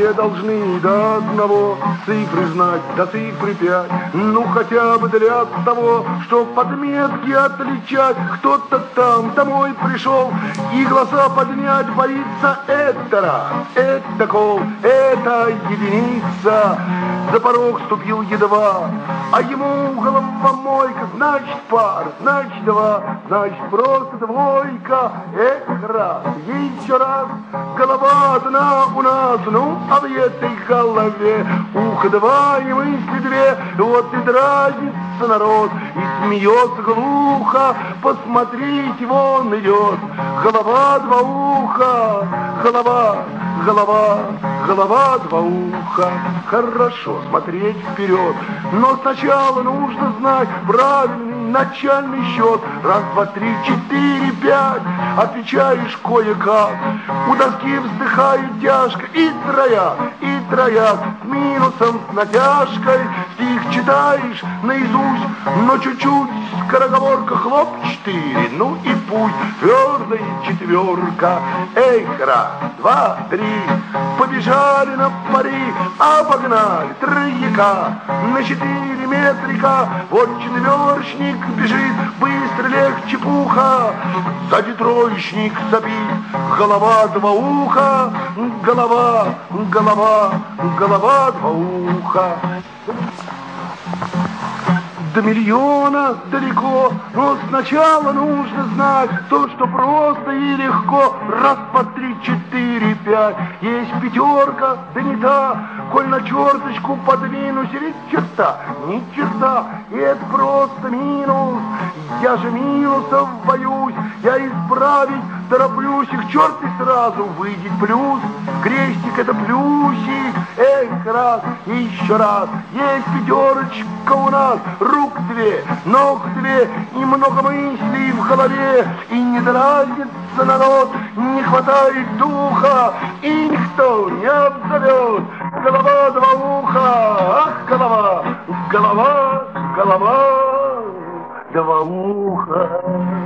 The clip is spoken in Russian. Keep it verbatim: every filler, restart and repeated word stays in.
все должны до одного цифры знать, до цифры пять. Ну хотя бы для того, чтоб подметки отличать. Кто-то там домой пришел и глаза поднять боится. Это раз, это кол, это единица. За порог ступил едва, а ему головомойка. Значит пар, значит два, значит просто двойка. Эх, раз, еще раз, голова одна у нас. Ну, а в этой голове ухо два и мысли две. Вот и дразнится народ, и смеется глухо. Посмотрите, вон идет голова два уха. Голова, голова, голова два уха. Хорошо смотреть вперед, но сначала нужно знать правильный начальный счет. Раз, два, три, четыре, пять. Отвечаешь кое-как. У доски вздыхают тяжко и трояк, и трояк. С минусом, с натяжкой. Стих читаешь наизусть, но чуть-чуть скороговорка. Хлоп, четыре, ну и пусть твердая четверка. Эй, раз, два, три. Побежали на пари, а погнали трояка. На четыре метрика. Вот четверочник бежит, быстро легче пуха. Сзади троечник сопит, голова два уха. Голова, голова, голова два уха. До миллиона далеко, но сначала нужно знать то, что просто и легко. Раз, два, три, четыре, пять. Есть пятерка, да не та. Коль на черточку подвинусь, ведь черта, ни черта. И это просто минус. Я же минусов боюсь. Я исправить тороплюсь, их черт и сразу выйдет плюс. Крестик это плюсик. Эх, раз, еще раз. Есть пятерочка у нас. Рук две, ног две, и много мыслей в голове. И не дразнится народ, не хватает духа, и никто не обзовет. Голова два уха, ах, голова, голова, голова два уха.